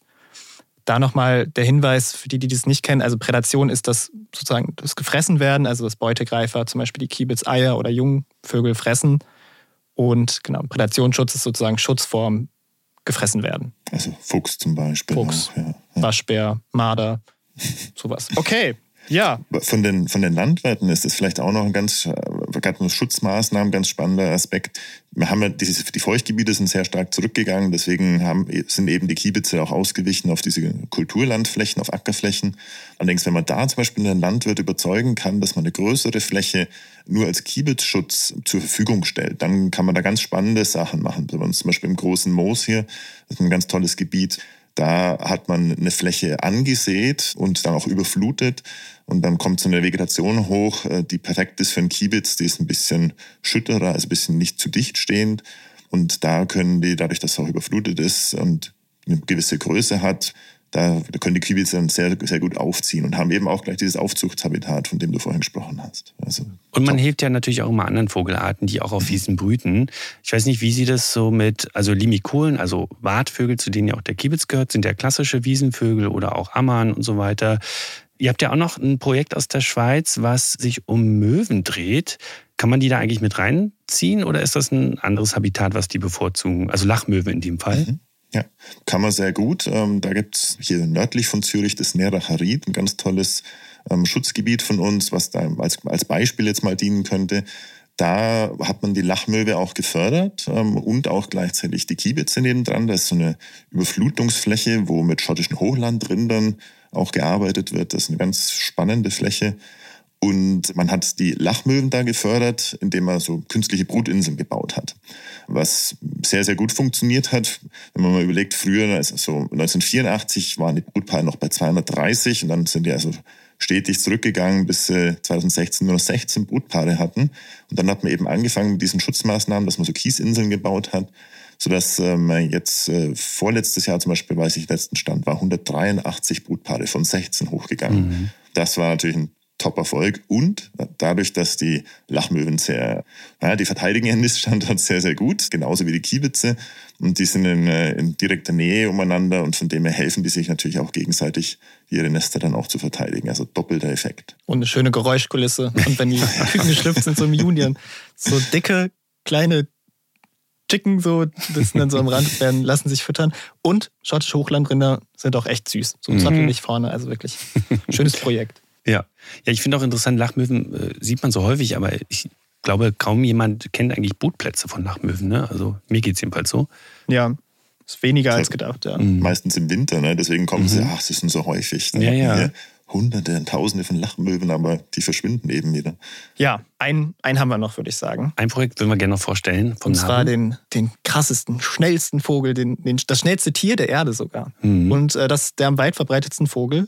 S2: Da nochmal der Hinweis für die, die das nicht kennen. Also Prädation ist das sozusagen das Gefressenwerden, also das Beutegreifer, zum Beispiel die Kiebitz-Eier oder Jungvögel fressen. Und genau, Prädationsschutz ist sozusagen Schutz vorm gefressen werden.
S5: Also Fuchs zum Beispiel.
S2: Fuchs,
S5: auch, ja.
S2: Waschbär, Marder, sowas. Okay. Ja.
S5: Von den Landwirten ist es vielleicht auch noch ein gerade mit Schutzmaßnahmen, ganz spannender Aspekt. Wir haben die Feuchtgebiete sind sehr stark zurückgegangen, deswegen sind eben die Kiebitze auch ausgewichen auf diese Kulturlandflächen, auf Ackerflächen. Allerdings, wenn man da zum Beispiel einen Landwirt überzeugen kann, dass man eine größere Fläche nur als Kiebitzschutz zur Verfügung stellt, dann kann man da ganz spannende Sachen machen. Bei uns zum Beispiel im Großen Moos hier, das ist ein ganz tolles Gebiet. Da hat man eine Fläche angesät und dann auch überflutet. Und dann kommt so eine Vegetation hoch, die perfekt ist für einen Kiebitz. Die ist ein bisschen schütterer, also ein bisschen nicht zu dicht stehend. Und da können die, dadurch, dass es auch überflutet ist und eine gewisse Größe hat, da können die Kiebitze dann sehr, sehr gut aufziehen und haben eben auch gleich dieses Aufzuchtshabitat, von dem du vorhin gesprochen hast. Also,
S1: und man hilft ja natürlich auch immer anderen Vogelarten, die auch auf Wiesen brüten. Ich weiß nicht, wie Sie das so also Limikolen, also Wartvögel, zu denen ja auch der Kiebitz gehört, sind ja klassische Wiesenvögel oder auch Ammann und so weiter. Ihr habt ja auch noch ein Projekt aus der Schweiz, was sich um Möwen dreht. Kann man die da eigentlich mit reinziehen oder ist das ein anderes Habitat, was die bevorzugen? Also Lachmöwe in dem Fall?
S5: Mhm. Ja, kann man sehr gut. Da gibt es hier nördlich von Zürich das Neracher Ried, ein ganz tolles Schutzgebiet von uns, was da als Beispiel jetzt mal dienen könnte. Da hat man die Lachmöwe auch gefördert und auch gleichzeitig die Kiebitze nebendran. Da ist so eine Überflutungsfläche, wo mit schottischen Hochlandrindern auch gearbeitet wird. Das ist eine ganz spannende Fläche. Und man hat die Lachmöwen da gefördert, indem man so künstliche Brutinseln gebaut hat. Was sehr, sehr gut funktioniert hat. Wenn man mal überlegt, früher, also so 1984, waren die Brutpaare noch bei 230 und dann sind die also stetig zurückgegangen, bis 2016 nur noch 16 Brutpaare hatten. Und dann hat man eben angefangen mit diesen Schutzmaßnahmen, dass man so Kiesinseln gebaut hat, sodass jetzt vorletztes Jahr zum Beispiel, weiß ich, letzten Stand war 183 Brutpaare von 16 hochgegangen. Mhm. Das war natürlich ein Top-Erfolg und dadurch, dass die Lachmöwen die verteidigen ihren Niststandort sehr, sehr gut, genauso wie die Kiebitze und die sind in direkter Nähe umeinander und von dem her helfen die sich natürlich auch gegenseitig, ihre Nester dann auch zu verteidigen, also doppelter Effekt.
S2: Und eine schöne Geräuschkulisse und wenn die Küken geschlüpft sind, so im Union, so dicke, kleine Chicken, so, das sind dann so am Rand, lassen sich füttern und schottische Hochlandrinder sind auch echt süß, so zappelig vorne, also wirklich schönes Projekt.
S1: Ja, ich finde auch interessant, Lachmöwen sieht man so häufig, aber ich glaube, kaum jemand kennt eigentlich Brutplätze von Lachmöwen. Ne? Also mir geht es jedenfalls so.
S2: Ja, ist weniger als gedacht. Ja.
S5: Meistens im Winter, ne? Deswegen kommen sie, sie sind so häufig. Ne?
S1: Ja.
S5: Hunderte, Tausende von Lachmöwen, aber die verschwinden eben wieder.
S2: Ja, einen haben wir noch, würde ich sagen.
S1: Ein Projekt würden wir gerne noch vorstellen.
S2: Und zwar den krassesten, schnellsten Vogel, das schnellste Tier der Erde sogar. Mhm. Und das ist der am weit verbreitetsten Vogel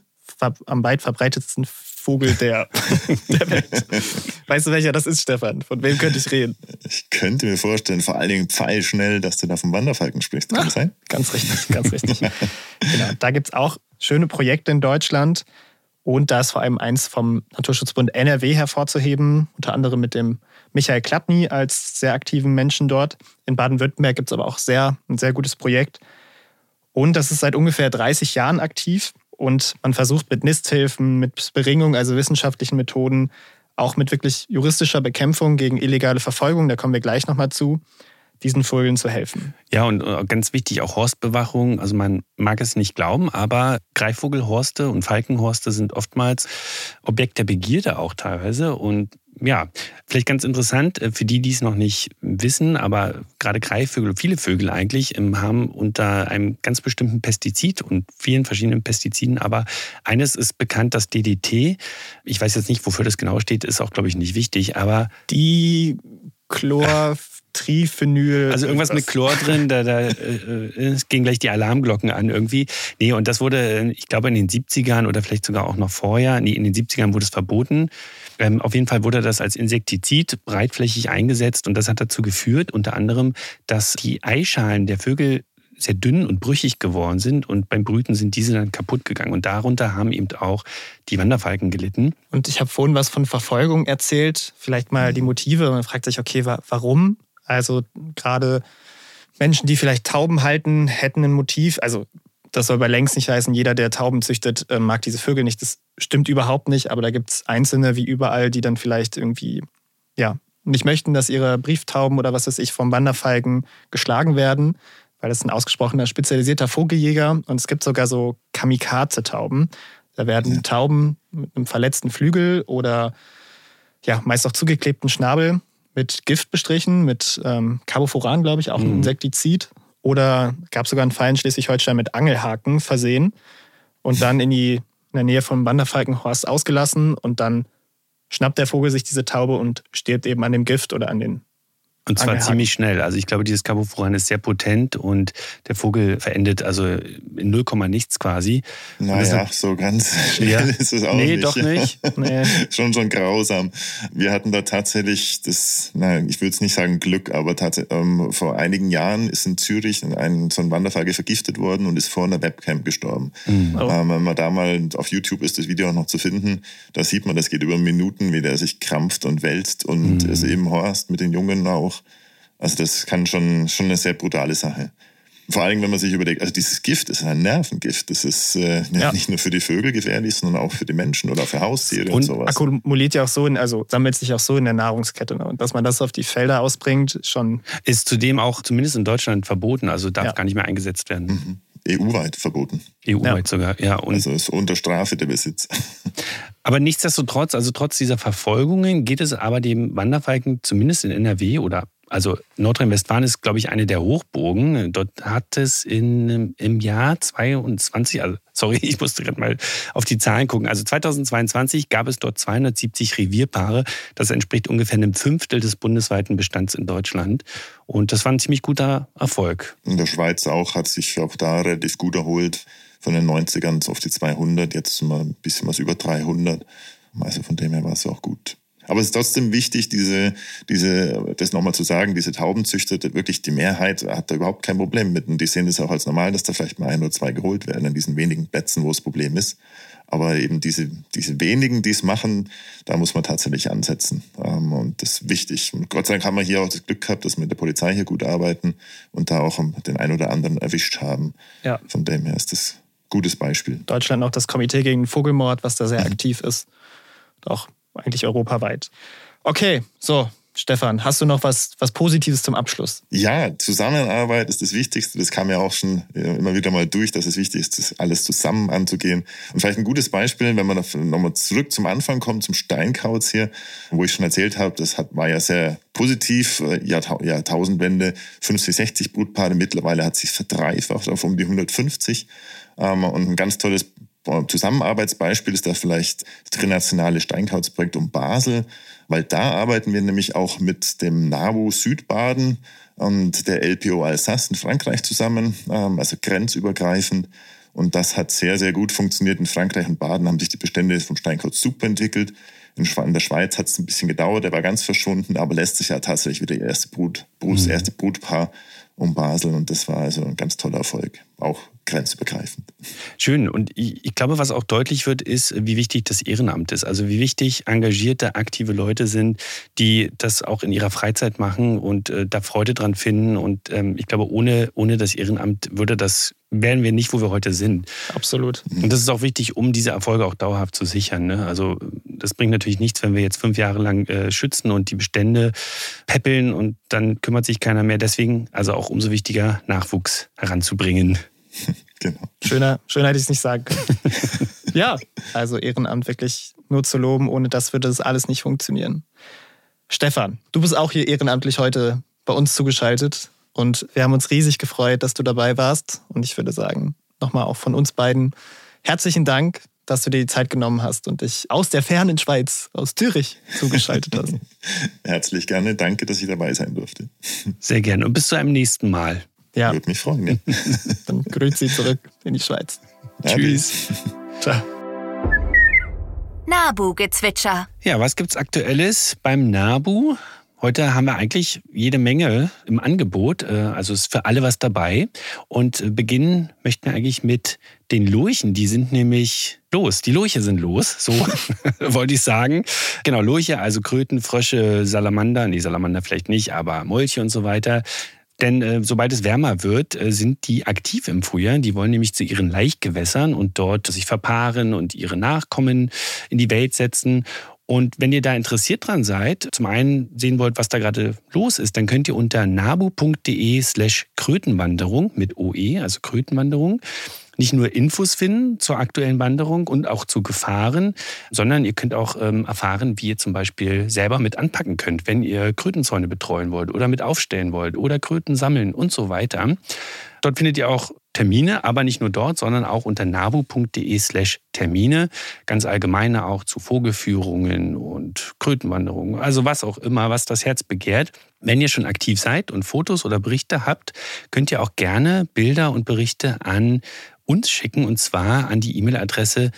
S2: der Welt. Weißt du, welcher das ist, Stefan? Von wem könnte ich reden?
S5: Ich könnte mir vorstellen, vor allen Dingen pfeilschnell, dass du da vom Wanderfalken sprichst. Kann das sein?
S2: Ganz richtig, ganz richtig. Genau, da gibt es auch schöne Projekte in Deutschland. Und da ist vor allem eins vom Naturschutzbund NRW hervorzuheben, unter anderem mit dem Michael Klappny als sehr aktiven Menschen dort. In Baden-Württemberg gibt es aber auch ein sehr gutes Projekt. Und das ist seit ungefähr 30 Jahren aktiv. Und man versucht mit Nisthilfen, mit Beringung, also wissenschaftlichen Methoden, auch mit wirklich juristischer Bekämpfung gegen illegale Verfolgung, da kommen wir gleich nochmal zu, diesen Vögeln zu helfen.
S1: Ja, und ganz wichtig auch Horstbewachung. Also man mag es nicht glauben, aber Greifvogelhorste und Falkenhorste sind oftmals Objekt der Begierde auch teilweise. Und ja, vielleicht ganz interessant für die es noch nicht wissen, aber gerade Greifvögel, viele Vögel eigentlich, haben unter einem ganz bestimmten Pestizid und vielen verschiedenen Pestiziden, aber eines ist bekannt, das DDT. Ich weiß jetzt nicht, wofür das genau steht, ist auch, glaube ich, nicht wichtig, aber
S2: Triphenyl.
S1: Also irgendwas mit Chlor drin, da gehen gleich die Alarmglocken an irgendwie. Nee, und das wurde, ich glaube, in den 70ern oder vielleicht sogar auch noch vorher, in den 70ern wurde es verboten. Auf jeden Fall wurde das als Insektizid breitflächig eingesetzt und das hat dazu geführt, unter anderem, dass die Eischalen der Vögel sehr dünn und brüchig geworden sind und beim Brüten sind diese dann kaputt gegangen. Und darunter haben eben auch die Wanderfalken gelitten.
S2: Und ich habe vorhin was von Verfolgung erzählt, vielleicht mal die Motive. Man fragt sich, okay, warum? Also gerade Menschen, die vielleicht Tauben halten, hätten ein Motiv. Also das soll bei längst nicht heißen, jeder, der Tauben züchtet, mag diese Vögel nicht. Das stimmt überhaupt nicht, aber da gibt es Einzelne wie überall, die dann vielleicht irgendwie nicht möchten, dass ihre Brieftauben oder was weiß ich vom Wanderfalken geschlagen werden, weil das ist ein ausgesprochener spezialisierter Vogeljäger und es gibt sogar so Kamikaze-Tauben. Da werden Tauben mit einem verletzten Flügel oder meist auch zugeklebten Schnabel mit Gift bestrichen, mit Carbofuran, glaube ich, auch ein Insektizid. Oder gab sogar einen Fall in Schleswig-Holstein mit Angelhaken versehen und dann in der Nähe vom Wanderfalkenhorst ausgelassen und dann schnappt der Vogel sich diese Taube und stirbt eben an dem Gift oder an den
S1: Und zwar ziemlich schnell. Also ich glaube, dieses Carbofuran ist sehr potent und der Vogel verendet also in 0, nichts quasi.
S5: Naja, so ganz schnell ist es auch nicht.
S1: Nee, doch nicht. Nee.
S5: schon grausam. Wir hatten da tatsächlich ich würde es nicht sagen Glück, aber vor einigen Jahren ist in Zürich so ein Wanderfalke vergiftet worden und ist vor einer Webcam gestorben. Wenn man da mal auf YouTube ist das Video auch noch zu finden, da sieht man, das geht über Minuten, wie der sich krampft und wälzt und es eben Horst mit den Jungen auch. Also das kann schon eine sehr brutale Sache. Vor allem, wenn man sich überlegt, also dieses Gift ist ein Nervengift. Das ist nicht nur für die Vögel gefährlich, sondern auch für die Menschen oder für Haustiere und sowas.
S2: Akkumuliert ja auch sammelt sich auch so in der Nahrungskette. Und dass man das auf die Felder ausbringt, schon...
S1: Ist zudem auch zumindest in Deutschland verboten, also darf gar nicht mehr eingesetzt werden.
S5: EU-weit verboten.
S1: EU-weit sogar, ja. Und
S5: also ist unter Strafe der Besitz.
S1: Aber nichtsdestotrotz, also trotz dieser Verfolgungen, geht es aber dem Wanderfalken zumindest in NRW also Nordrhein-Westfalen ist, glaube ich, eine der Hochburgen. Dort hat es im Jahr 22, also sorry, ich musste gerade mal auf die Zahlen gucken. Also 2022 gab es dort 270 Revierpaare. Das entspricht ungefähr einem Fünftel des bundesweiten Bestands in Deutschland. Und das war ein ziemlich guter Erfolg.
S5: In der Schweiz auch, hat sich auch da relativ gut erholt. Von den 90ern auf die 200, jetzt sind wir ein bisschen was über 300. Also von dem her war es auch gut. Aber es ist trotzdem wichtig, das nochmal zu sagen, diese Taubenzüchter, wirklich die Mehrheit hat da überhaupt kein Problem mit. Und die sehen es auch als normal, dass da vielleicht mal 1 oder 2 geholt werden in diesen wenigen Plätzen, wo das Problem ist. Aber eben diese wenigen, die es machen, da muss man tatsächlich ansetzen. Und das ist wichtig. Und Gott sei Dank haben wir hier auch das Glück gehabt, dass wir mit der Polizei hier gut arbeiten und da auch den einen oder anderen erwischt haben. Ja. Von dem her ist das ein gutes Beispiel.
S2: Deutschland auch das Komitee gegen Vogelmord, was da sehr aktiv ist. Auch eigentlich europaweit. Okay, so, Stefan, hast du noch was Positives zum Abschluss?
S5: Ja, Zusammenarbeit ist das Wichtigste. Das kam ja auch schon immer wieder mal durch, dass es wichtig ist, das alles zusammen anzugehen. Und vielleicht ein gutes Beispiel, wenn man nochmal zurück zum Anfang kommt, zum Steinkauz hier, wo ich schon erzählt habe, war ja sehr positiv, Jahrtausendwende, 50, 60 Brutpaare. Mittlerweile hat sich verdreifacht auf um die 150. Und ein ganz tolles Zusammenarbeitsbeispiel ist da vielleicht das Trinationale Steinkauzprojekt um Basel, weil da arbeiten wir nämlich auch mit dem NABU Südbaden und der LPO Alsace in Frankreich zusammen, also grenzübergreifend. Und das hat sehr, sehr gut funktioniert. In Frankreich und Baden haben sich die Bestände vom Steinkauz super entwickelt. In der Schweiz hat es ein bisschen gedauert, der war ganz verschwunden, aber letztes Jahr tatsächlich wieder das erste Brutpaar um Basel. Und das war also ein ganz toller Erfolg, auch grenzübergreifend.
S1: Schön. Und ich glaube, was auch deutlich wird, ist, wie wichtig das Ehrenamt ist. Also wie wichtig engagierte, aktive Leute sind, die das auch in ihrer Freizeit machen und da Freude dran finden. Und ich glaube, ohne das Ehrenamt wären wir nicht, wo wir heute sind.
S2: Absolut.
S1: Und das ist auch wichtig, um diese Erfolge auch dauerhaft zu sichern. Ne? Also das bringt natürlich nichts, wenn wir jetzt 5 Jahre lang schützen und die Bestände päppeln und dann kümmert sich keiner mehr. Deswegen also auch umso wichtiger, Nachwuchs heranzubringen.
S5: Genau.
S2: Schöner hätte ich es nicht sagen können. Ja, also Ehrenamt wirklich nur zu loben, ohne das würde das alles nicht funktionieren. Stefan, du bist auch hier ehrenamtlich heute bei uns zugeschaltet und wir haben uns riesig gefreut, dass du dabei warst. Und ich würde sagen, nochmal auch von uns beiden herzlichen Dank, dass du dir die Zeit genommen hast und dich aus der fernen Schweiz, aus Zürich, zugeschaltet hast.
S5: Herzlich gerne. Danke, dass ich dabei sein durfte.
S1: Sehr gerne. Und bis zu einem nächsten Mal.
S2: Ja.
S5: Würde mich freuen. Ja.
S2: Dann grüß sie zurück in die Schweiz.
S5: Ja,
S1: tschüss.
S2: Ciao.
S4: NABU-Gezwitscher.
S1: Ja, was gibt's Aktuelles beim NABU? Heute haben wir eigentlich jede Menge im Angebot, also ist für alle was dabei. Und beginnen möchten wir eigentlich mit den Lurchen, die sind nämlich los. Die Lurche sind los, so wollte ich sagen. Genau, Lurche, also Kröten, Frösche, Salamander, Salamander vielleicht nicht, aber Molche und so weiter. Denn sobald es wärmer wird, sind die aktiv im Frühjahr. Die wollen nämlich zu ihren Laichgewässern und dort sich verpaaren und ihre Nachkommen in die Welt setzen. Und wenn ihr da interessiert dran seid, zum einen sehen wollt, was da gerade los ist, dann könnt ihr unter nabu.de/Krötenwanderung mit OE, also Krötenwanderung, nicht nur Infos finden zur aktuellen Wanderung und auch zu Gefahren, sondern ihr könnt auch erfahren, wie ihr zum Beispiel selber mit anpacken könnt, wenn ihr Krötenzäune betreuen wollt oder mit aufstellen wollt oder Kröten sammeln und so weiter. Dort findet ihr auch Termine, aber nicht nur dort, sondern auch unter nabu.de/Termine. Ganz allgemeine auch zu Vogelführungen und Krötenwanderungen, also was auch immer, was das Herz begehrt. Wenn ihr schon aktiv seid und Fotos oder Berichte habt, könnt ihr auch gerne Bilder und Berichte an uns schicken, und zwar an die E-Mail-Adresse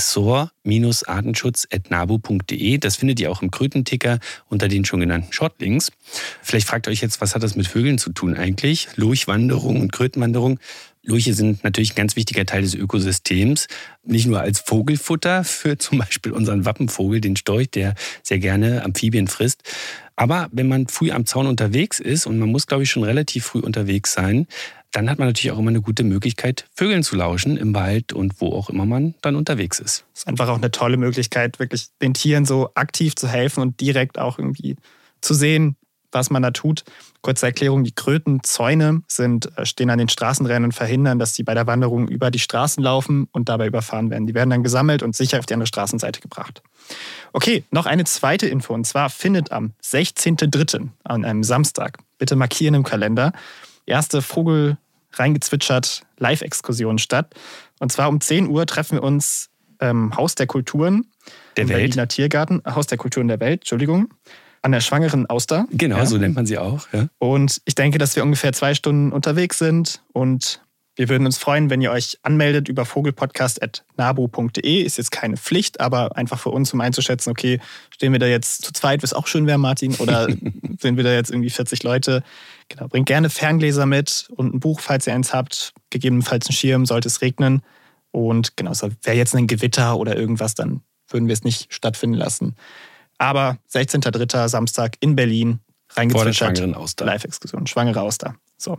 S1: ressort-artenschutz@nabu.de. Das findet ihr auch im Krötenticker unter den schon genannten Shortlinks. Vielleicht fragt ihr euch jetzt, was hat das mit Vögeln zu tun eigentlich? Lurchwanderung und Krötenwanderung. Lurche sind natürlich ein ganz wichtiger Teil des Ökosystems. Nicht nur als Vogelfutter für zum Beispiel unseren Wappenvogel, den Storch, der sehr gerne Amphibien frisst. Aber wenn man früh am Zaun unterwegs ist, und man muss, glaube ich, schon relativ früh unterwegs sein, dann hat man natürlich auch immer eine gute Möglichkeit, Vögeln zu lauschen im Wald und wo auch immer man dann unterwegs ist.
S2: Das ist einfach auch eine tolle Möglichkeit, wirklich den Tieren so aktiv zu helfen und direkt auch irgendwie zu sehen, was man da tut. Kurze Erklärung, die Krötenzäune stehen an den Straßenrändern und verhindern, dass die bei der Wanderung über die Straßen laufen und dabei überfahren werden. Die werden dann gesammelt und sicher auf die andere Straßenseite gebracht. Okay, noch eine zweite Info. Und zwar findet am 16.03. an einem Samstag, bitte markieren im Kalender, erste Vogel reingezwitschert Live-Exkursion statt. Und zwar um 10 Uhr treffen wir uns im Haus der Kulturen
S1: der Welt.
S2: Berliner Tiergarten, Haus der Kulturen der Welt, Entschuldigung, an der Schwangeren Auster.
S1: Genau, ja. So nennt man sie auch. Ja.
S2: Und ich denke, dass wir ungefähr 2 Stunden unterwegs sind und wir würden uns freuen, wenn ihr euch anmeldet über vogelpodcast@nabu.de. Ist jetzt keine Pflicht, aber einfach für uns, um einzuschätzen, okay, stehen wir da jetzt zu zweit, was auch schön wäre, Martin, oder sind wir da jetzt irgendwie 40 Leute? Genau, bringt gerne Ferngläser mit und ein Buch, falls ihr eins habt, gegebenenfalls einen Schirm, sollte es regnen. Und genau, wäre jetzt ein Gewitter oder irgendwas, dann würden wir es nicht stattfinden lassen. Aber 16.03. Samstag in Berlin, reingezwitschert, Live-Exkursion, Schwangere Auster. So.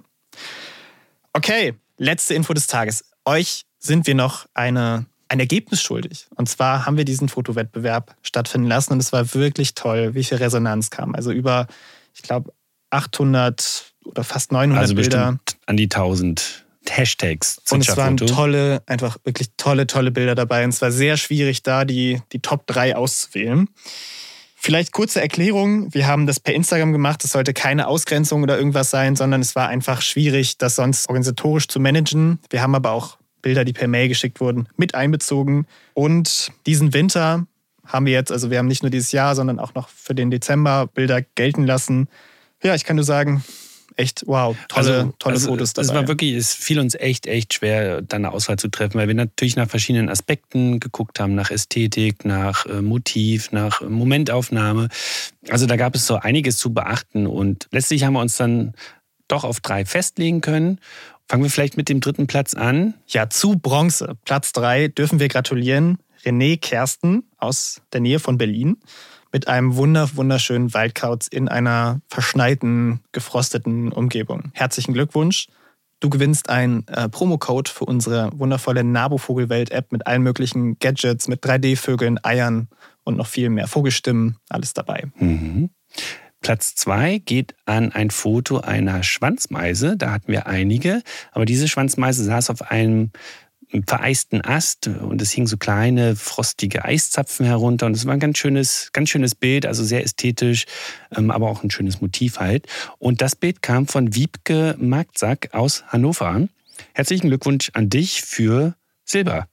S2: Okay, letzte Info des Tages. Euch sind wir noch ein Ergebnis schuldig. Und zwar haben wir diesen Fotowettbewerb stattfinden lassen und es war wirklich toll, wie viel Resonanz kam. Also über, ich glaube, 800 oder fast 900
S1: also
S2: Bilder.
S1: Bestimmt an die 1000 Hashtags.
S2: Und es waren einfach wirklich tolle Bilder dabei. Und es war sehr schwierig, da die Top 3 auszuwählen. Vielleicht kurze Erklärung. Wir haben das per Instagram gemacht. Es sollte keine Ausgrenzung oder irgendwas sein, sondern es war einfach schwierig, das sonst organisatorisch zu managen. Wir haben aber auch Bilder, die per Mail geschickt wurden, mit einbezogen. Und diesen Winter haben wir jetzt, also wir haben nicht nur dieses Jahr, sondern auch noch für den Dezember Bilder gelten lassen. Ja, ich kann nur sagen, echt, wow, tolle Fotos dabei.
S1: Es fiel uns echt schwer, da eine Auswahl zu treffen, weil wir natürlich nach verschiedenen Aspekten geguckt haben, nach Ästhetik, nach Motiv, nach Momentaufnahme. Also da gab es so einiges zu beachten und letztlich haben wir uns dann doch auf 3 festlegen können. Fangen wir vielleicht mit dem 3. Platz an.
S2: Ja, zu Bronze, Platz 3, dürfen wir gratulieren. René Kersten aus der Nähe von Berlin. Mit einem wunderschönen Waldkauz in einer verschneiten, gefrosteten Umgebung. Herzlichen Glückwunsch. Du gewinnst einen Promocode für unsere wundervolle Nabu Vogelwelt-App mit allen möglichen Gadgets, mit 3D-Vögeln, Eiern und noch viel mehr Vogelstimmen. Alles dabei.
S1: Mhm. Platz 2 geht an ein Foto einer Schwanzmeise. Da hatten wir einige. Aber diese Schwanzmeise saß auf einem vereisten Ast und es hingen so kleine, frostige Eiszapfen herunter. Und es war ein ganz schönes Bild, also sehr ästhetisch, aber auch ein schönes Motiv halt. Und das Bild kam von Wiebke Marktsack aus Hannover. Herzlichen Glückwunsch an dich für Silber.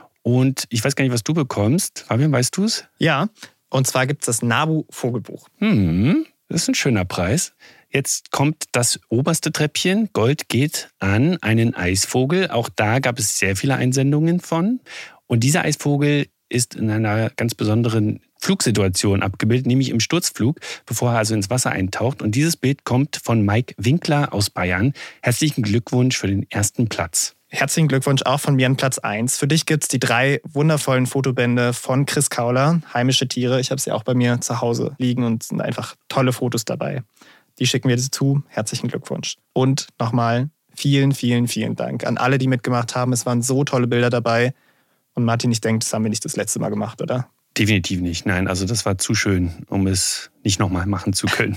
S1: Und ich weiß gar nicht, was du bekommst. Fabian, weißt du es?
S2: Ja, und zwar gibt es das Nabu Vogelbuch.
S1: Das ist ein schöner Preis. Jetzt kommt das oberste Treppchen. Gold geht an einen Eisvogel. Auch da gab es sehr viele Einsendungen von. Und dieser Eisvogel ist in einer ganz besonderen Flugsituation abgebildet, nämlich im Sturzflug, bevor er also ins Wasser eintaucht. Und dieses Bild kommt von Mike Winkler aus Bayern. Herzlichen Glückwunsch für den 1. Platz.
S2: Herzlichen Glückwunsch auch von mir an Platz 1. Für dich gibt es die 3 wundervollen Fotobände von Chris Kauler, Heimische Tiere. Ich habe sie auch bei mir zu Hause liegen und es sind einfach tolle Fotos dabei. Die schicken wir dir zu. Herzlichen Glückwunsch. Und nochmal vielen Dank an alle, die mitgemacht haben. Es waren so tolle Bilder dabei. Und Martin, ich denke, das haben wir nicht das letzte Mal gemacht, oder?
S1: Definitiv nicht. Nein, also das war zu schön, um es nicht nochmal machen zu können.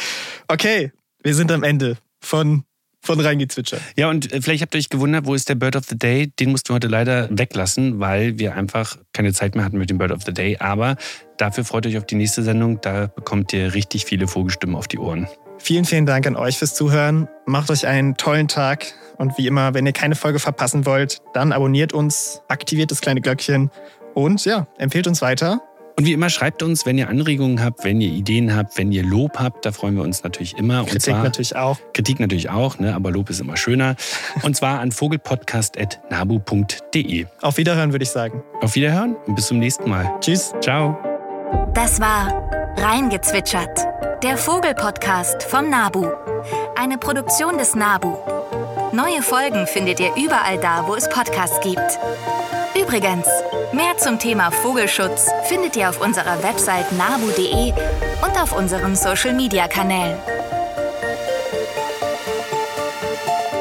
S2: Okay, wir sind am Ende von reingezwitschert.
S1: Ja, und vielleicht habt ihr euch gewundert, wo ist der Bird of the Day? Den mussten wir heute leider weglassen, weil wir einfach keine Zeit mehr hatten mit dem Bird of the Day. Aber dafür freut euch auf die nächste Sendung. Da bekommt ihr richtig viele Vogelstimmen auf die Ohren.
S2: Vielen Dank an euch fürs Zuhören. Macht euch einen tollen Tag. Und wie immer, wenn ihr keine Folge verpassen wollt, dann abonniert uns, aktiviert das kleine Glöckchen und ja, empfehlt uns weiter.
S1: Und wie immer, schreibt uns, wenn ihr Anregungen habt, wenn ihr Ideen habt, wenn ihr Lob habt, da freuen wir uns natürlich immer.
S2: Kritik natürlich auch,
S1: ne? Aber Lob ist immer schöner. Und zwar an vogelpodcast@nabu.de.
S2: Auf Wiederhören, würde ich sagen.
S1: Auf Wiederhören und bis zum nächsten Mal.
S2: Tschüss.
S1: Ciao.
S4: Das war Reingezwitschert, der Vogelpodcast vom Nabu. Eine Produktion des Nabu. Neue Folgen findet ihr überall da, wo es Podcasts gibt. Übrigens, mehr zum Thema Vogelschutz findet ihr auf unserer Website nabu.de und auf unseren Social-Media-Kanälen.